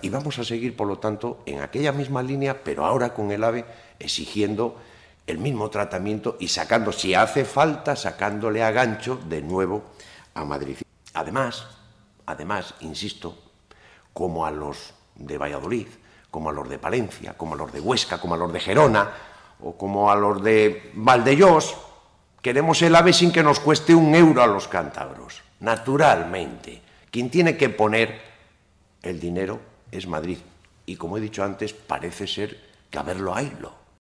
y vamos a seguir, por lo tanto, en aquella misma línea, pero ahora con el AVE exigiendo el mismo tratamiento y sacando, si hace falta, sacándole a gancho de nuevo a Madrid. Además, insisto, como a los de Valladolid, como a los de Palencia, como a los de Huesca, como a los de Gerona o como a los de Valdeellós, queremos el AVE sin que nos cueste un euro a los cántabros. Naturalmente, quien tiene que poner el dinero es Madrid. Y como he dicho antes, parece ser que a verlo haylo.